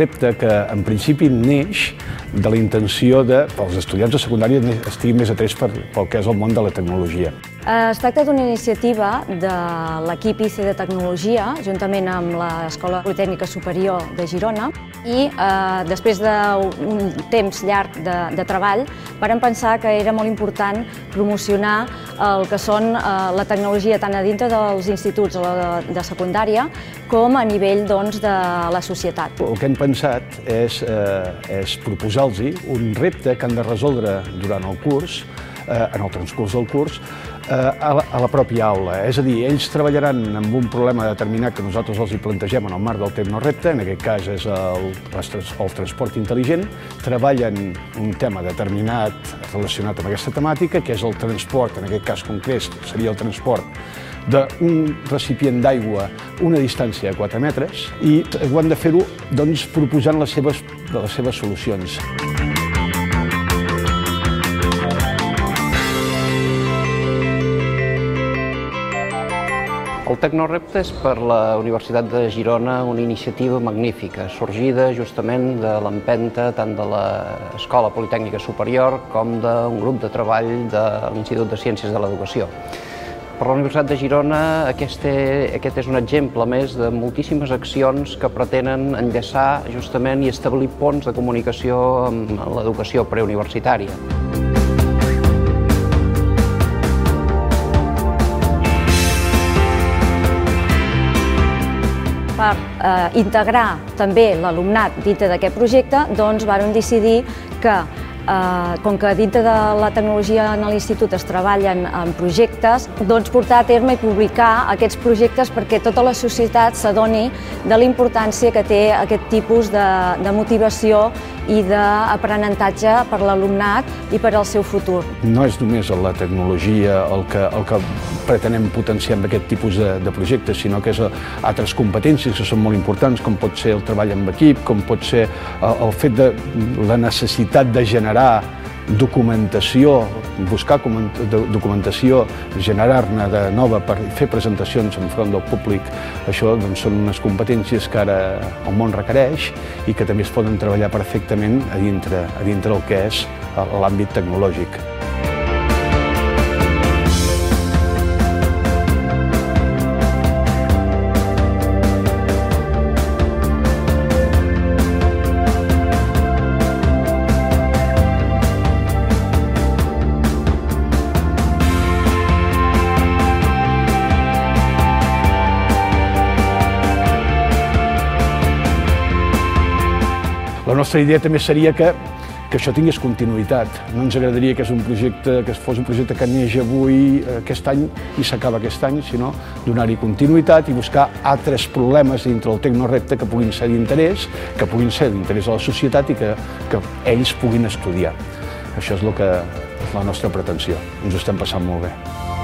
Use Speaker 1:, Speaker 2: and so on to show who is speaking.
Speaker 1: repte que en principi neix de la intenció que els estudiants de secundària estiguin més atrets pel que és el món de la tecnologia.
Speaker 2: Es tracta d'una iniciativa de l'equip IC de Tecnologia, juntament amb l'Escola Politècnica Superior de Girona, i després d'un temps llarg de treball vàrem pensar que era molt important promocionar el que són la tecnologia tant a dintre dels instituts de secundària com a nivell de la societat.
Speaker 1: El que hem pensat és proposar-los un repte que han de resoldre durant el curs, en el transcurs del curs, a la pròpia aula. És a dir, ells treballaran amb un problema determinat que nosaltres els hi plantegem en el marc del Tecnorepte, en aquest cas és el transport intel·ligent, treballen un tema determinat relacionat amb aquesta temàtica, que és el transport, en aquest cas concret seria el transport d'un recipient d'aigua a una distància de 4 metres, i ho han de fer-ho proposant les seves solucions.
Speaker 3: El Tecnorepte és per la Universitat de Girona una iniciativa magnífica, sorgida justament de l'empenta tant de l'Escola Politècnica Superior com d'un grup de treball de l'Institut de Ciències de l'Educació. Per la Universitat de Girona aquest és un exemple més de moltíssimes accions que pretenen enllaçar justament i establir ponts de comunicació amb l'educació preuniversitària.
Speaker 2: Per integrar també l'alumnat dintre d'aquest projecte, vàrem decidir que, com que dintre de la tecnologia en l'institut es treballen en projectes, portar a terme i publicar aquests projectes perquè tota la societat s'adoni de la importància que té aquest tipus de motivació i d'aprenentatge per l'alumnat i per al seu futur.
Speaker 1: No és només la tecnologia el que pretenem potenciar amb aquest tipus de projectes, sinó que és altres competències que són molt importants, com pot ser el treball en equip, com pot ser el fet de la necessitat de generar documentació, buscar documentació, generar-ne de nova per fer presentacions enfront del públic. Això són unes competències que ara el món requereix i que també es poden treballar perfectament a dintre del que és l'àmbit tecnològic. La nostra idea també seria que això tingués continuïtat. No ens agradaria que fos un projecte que neix avui, aquest any, i s'acaba aquest any, sinó donar-hi continuïtat i buscar altres problemes dintre del Tecnorepte que puguin ser d'interès, que puguin ser d'interès a la societat i que ells puguin estudiar. Això és la nostra pretensió. Ens ho estem passant molt bé.